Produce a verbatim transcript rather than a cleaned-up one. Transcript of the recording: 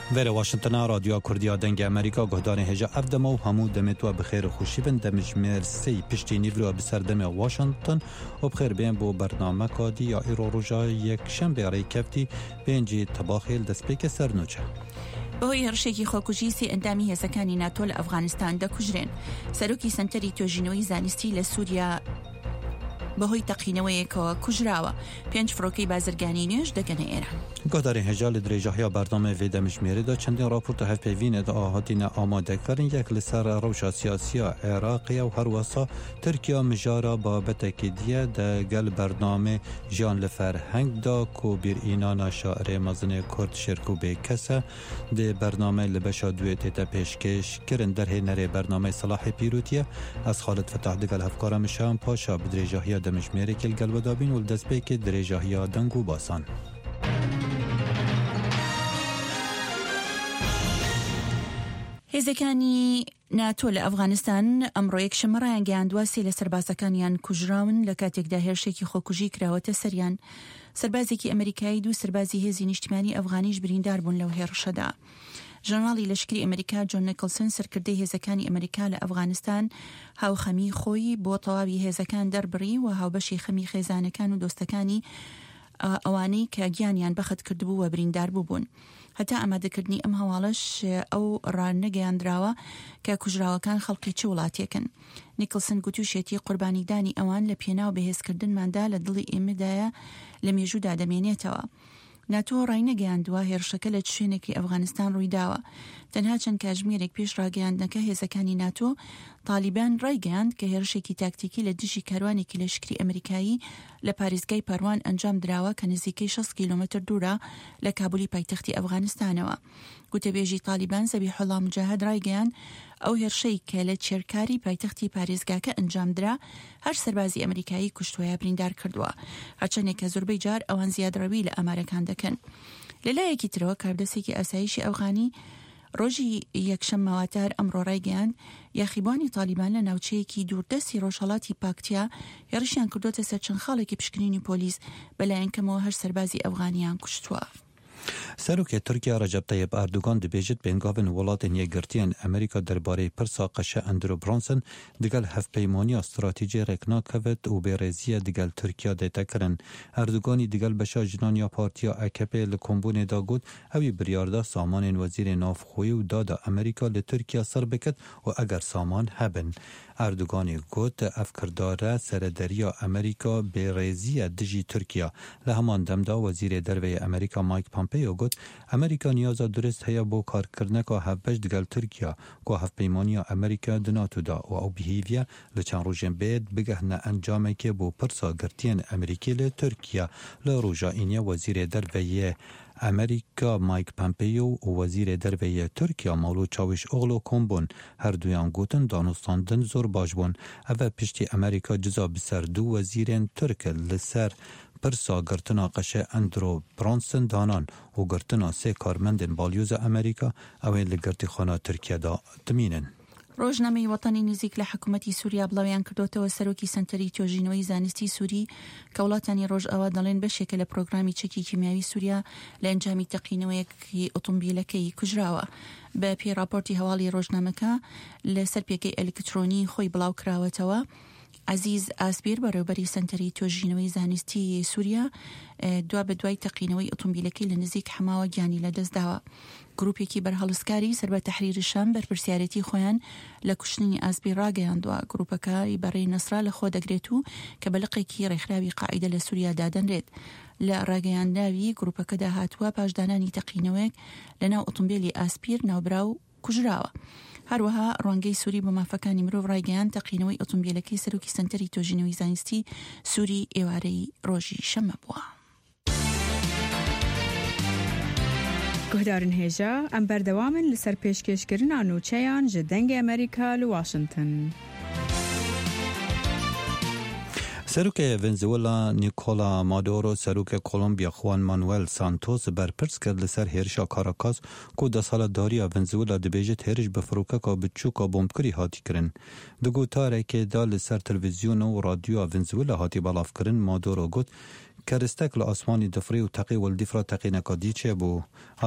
ویر واشنگتن رادیو کردیا دنگ امریکا گهدان هجا افدم و همو دمت و بخیر خوشی بند دمجمر سی پشتی نیورو بسردم واشنگتن و بخیر بین بو برنامه کادی یا ایرو روژا یک شنبه ری کفتی بینجی تباخیل دسپیک سرنوچه. بەهۆی هێرشێکی خۆکوژی ئەندامی هێزەکانی ناتۆ لە ئەفغانستان دەکوژرێن. سەرۆکی سەنتەری توێژینەوەی زانستی لە سووریا بەهۆی تەقینەوەیەکەوە کوژراوە. پێنج فڕۆکەی بازرگانی نوێژ دەگەنە ئێران. گۆداری هێژا لە درێژەهەیە بەردەمە وێ دەمژمێرەدا چەندین راپۆرتە هەفپەیوینێدا ئاهاتینە ئامادەکردن یەک لەسەر ڕەوشە سیاسیە عێراقیە و هەروەسا تورکیا مژارە بابەتێکی دیە دەگەل بەردەمە ژیان لە فەرهەنگدا کۆبیرئینانە شاعرێ مەزنێ کورد شێرک و بێکەسە دێ بەردەمە لە بەشە دوێ تێتە پێشکەشکردن دەرهێنەرێ بەردەمەی سەلاحی پیرۆتیە ئەس خالد فتح دەگەل هەفکارە مشان پاشا بدرێژەهەیە دەمژمێرێکی گەلبەدابین و دەستپێکی درێژەهەیە دەنگ و باسان. هێزەکانی ناتۆ لە ئەفغانستان ئەمڕۆ یەک شەمەڕایان گەیاندووە سێ لە سەربازەکانیان کوژراون لە کاتێکدا هێرشێکی خۆکوژی کراوەتە سەریان. سەربازێکی ئەمریکایی دوو سەربازی هێزی نیشتیمانی ئەفغانیش بریندار بوون لەو هێرشەدا. ژەنەراڵی لەشکری ئەمریکا جۆن نیکلسن سەرکردەی هێزەکانی ئەمریکا لە ئەفغانستان هاوخەمی خۆی بۆ تەواوی هێزەکان دەربڕی و هاوبەشی خەمی خێزانەکان و دۆستەکانی ئەوانەی کە گیانیان بەخت کردبوو و بریندار بووبوون. هەتا ئامادەکردنی ئەم هەواڵەش ئەو ڕانەگەیاندراوە کە کوژراوەکان خەڵکی چه وڵاتیەکەن. نیکلسن گوتوشێتی قوربانیدانی ئەوان لە پێناو بەهێزکردنماندا لە دڵی ئێمەدایە لە مێژوودا دەمێنێتەوە. ناتۆ ڕاینەگەیاندووە هێرشەکە لە شوێنێکی ئەفغانستان ڕوویداوە. تەنها چەند کاتژمێرێک پێش ڕاگەیاندنەکە هێزەکانی ناتۆ تالیبان ڕایگەیاند کە هێرشێکی تاکتیکی لە دژی کاروانێکی لەشکری ئەمریکایی لە پارێزگای پەروان ئەنجام دراوە کە نزیکەی شەست کیلۆمەتر دوورە لە کابولی پایتەختی ئەفغانستانەوە. گوتەبێژی تالیبان زەبیحوڵا موجاهد ڕایگەیاند ئەو هێرشەی کە لە چێرکاری پایتەختی پارێزگاکە ئەنجام درا هەر سەربازی ئەمریکایی کوشتووە بریندار کردووە، هەرچەندێک کە زۆربەی جار ئەوان زیادڕەوی لە ئەمارەکان دەکەن. لەلایەکی ترەوە کاردەسێکی ئاسایشی ئەفغانی ڕۆژی یەکشەم ماواتار ئەمڕۆ ڕایگەیاند یاخیبانی تالیبان لە ناوچەیەکی دووردەستی ڕۆژهەڵاتی پاکتیا هێرشیان کردوتە سەر چەند خاڵێکی پشکنینی پۆلیس بەلایەنکەمەوە هەر سەربازی ئەفغانیان کوشتووە. سەرۆکی تورکیا ڕەجەب تەیب ئەردوغان دەبێژێت بێنگاوên welatên yekgirtiyên ئەمریکا دەربارەی pirsa qeşe Andrew Branson digel hevpeymaniya stratîjî rêknakevit û bêrêziya digel Tirkiya dê tekirin. Erdoganî digel beşa jinaniya Partiya A K P li Kombûnê da got ew biryarda samanên wezîrê navxweyî û dada Amerîka li Tirkiya ser bikit û eger saman hebin. Erdoganî got ev kirdare serederiya Amerîka bêrêziya dijî Tirkiya. Li heman demda wezîrê derveyê Amerîka Mike Pompeo got Amerîka niyaza durist heye bo karkirineka hevbeş digel Tirkiya ku hevpeymaniya Amerîka di NATO da û ew bihêviye li çend rojên bêd bigihne encamekê bo pirsa girtiyên Amerîkê li Tirkiya. Li roja îniya wezîrê derveyê Amerîka Mike Pompeo û wezîrê derveyê Tirkiya Mavlût Çavuşoğlu kombûn. Her duyan gotin danûstandin zor baş bûn. Ev e piştî Amerîka ciza bi ser du wezîrên Tirk li ser pirsa girtina qeşe Andrew Branson danan û girtina sê karmendên balyozê Amerîka ew ê li girtîxana Tirkiyeda dimînin. ڕۆژنامەی وەتانی نزیک لە حکوومەتی سووریا بڵاویان کردوتەوە سەرۆکی سەنتەری توێژینەوەی زانستی سووری کە وڵاتانی ڕۆژ ئەوە دەڵێن بەشێکە لە پرۆگرامی چەکی کیمیاوی سووریا لە ئەنجامی تەقینەوەیەکی ئۆتۆمبیلەکەی کوژراوە. بە پێی راپۆرتی هەواڵی ڕۆژنامەکە لەسەر پێکەی ئەلکترۆنی خۆی بڵاو کراوەتەوە. عزیز ئاسپیر بەڕێوەبەری سەنتەری توێژینەوەی زانستی سووریا دوا بە دوای تەقینەوەی ئۆتۆمبیلەکەی لە نزیک حماوە گیانی لەدەستداوە. گروپێکی بەرهەڵسکاری سەر بە تەحریری شام بەرپرسیارەتی خۆیان لە کوشتنی ئاسپیر ڕاگەیاندووە. گروپەکەی بەڕێی نەسرا لە خۆ دەگرێت و کە بەلقێکی ڕێکخراوی قاعیدە لە سووریا دادەنرێت. لە ڕاگەیانداوی گروپەکەدا هاتووە پاشدانانی تەقینەوەیەک لەناو ئۆتۆمبیلی ئاسپیر ناوبرا و کوژراوە. هەروەها ڕوانگەی سووری بۆ مافەکانی مرۆڤ ڕایگەیاند تەقینەوەی ئۆتۆمبیلەکەی سەرۆکی سەنتەری توێژینەوەی زانستی سووری ئێوارەی ڕۆژی شەمە بووە. گهدارن هێژا ئەم بەردەوامن لەسەر پێشکەشکردنا نوچەیان ji dengê Amerîka li Washington. سەرۆکê Venezuela Nicola Maduro سەرۆکê Kolombiya Juan Manuel Santos berpirs kir li ser hêrişa Caracas ku desaletdariya Venezuela dibêjit hêriş bi firokeka biçûka bombkirî hatî kirin. Di gotarekê da li ser televîzyona û radyoya Venezuela hatî belavkirin, Maduro got keristek li asmanî difirê û teqî wildîfra teqîneka dî çêbû.